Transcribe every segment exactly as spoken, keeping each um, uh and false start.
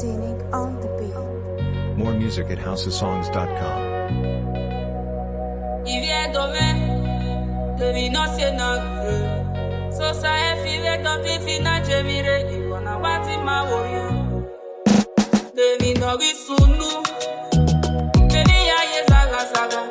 Scenic on the beat. More music at house of songs dot com. Il vient demain, devine c'est notre. So ça est filé dans tes finales, j'ai viré, il va n'a pas dit ma warrior. Devine orisunu, devine ya ye zaga zaga.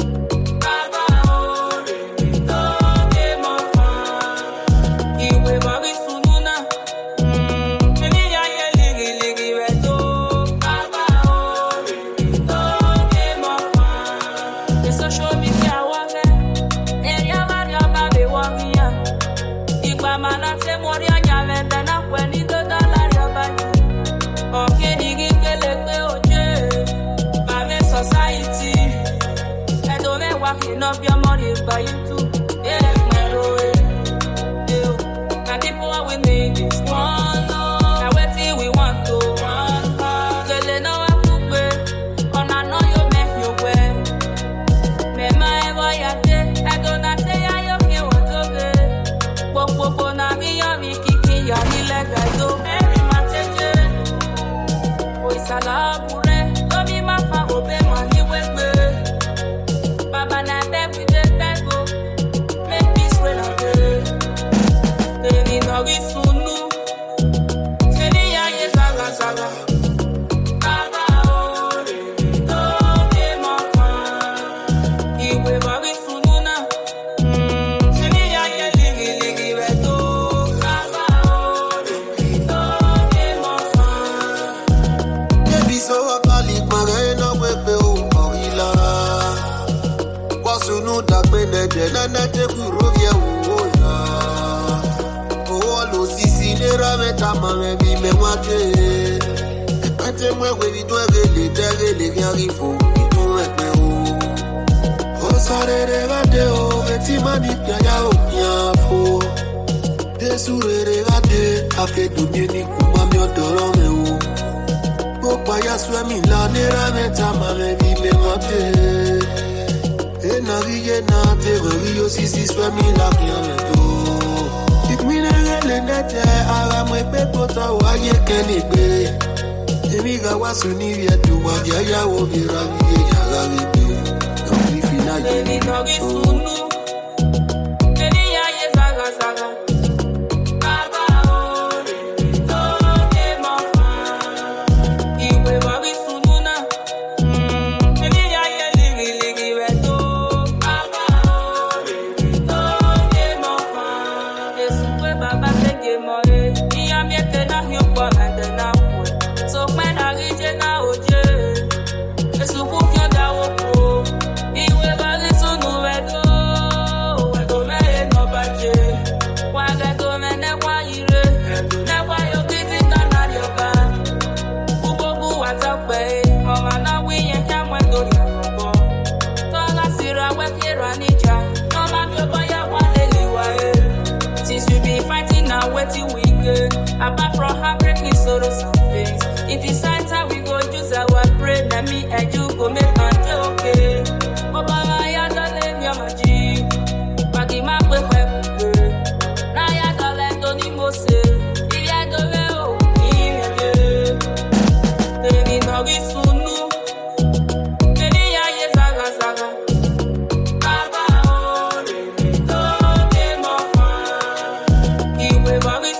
Up your money by you too. Yeah, my way. Yeah, now people are winning this one. Now wait till we want to. Girl, they know I could pay. On I know you make your way. Me my boy a day. I don't know say I okay what to do. Pop pop on a me ya me kiki ya ni like I do. Every man take it. Boy sala pure. Don't be my fa open money with me. Baba na dem with the table, make peace when I pray. Teni nogi sunu, teni ya ye saga saga. Baba o, don't be my fan. Iwe bagi sunu na, teni ya ye ligi ligi veto. Baba o, don't be my fan. Baby so akali marena wepe o morila. Sunu da pene de na na te kuro vie wo ya o lo sisi le ra meta ma me bi me wate ate mwe we bi do gele de gele ki arifo bi do epe o o sare re ga de o eti mani pya ya o ya fo de sure re ga de ake do mi ni ku ma mi odoro me o o pa ya swe mi la ne ra meta ma me bi me wate. Naviguer na te reviyo si si soit mi la bien do. Ik mi na gele nete ara mwe pe pota wa ye kenigbe. Emi ga wasuni vietu wa ya ya wo vira vie ya la vibe. Don't be final. Baby nogi sunu. Teni ya ye zaga zaga. Baba o, don't be my fan. Iwe bagi sunu na. Teni ya ye ligi ligi veto. So when I reach it now, it's a book you down. He will listen to it. Oh, I don't know nobody. Why I don't know why you never you get it on your back. Who go what's up, babe? Mama, now we ain't come when do you? So I see her work here on each other. No matter what you want, anyway. Since we be fighting now, wait till we get. Apart from heartbreaking sorrows and things, it is time we go use our brain. Let me and you go make my okay. Baba, ya don't let your magic. Baggy my way, now ya don't let Tony Mose. If ya don't know, then in August, Sunu, then ya is Saga Saga. Baba, oh, don't be my fan. He will August.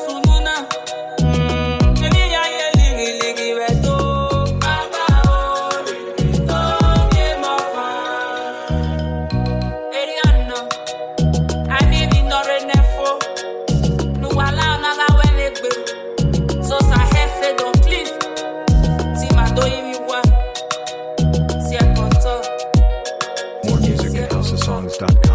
More music at house of songs dot com.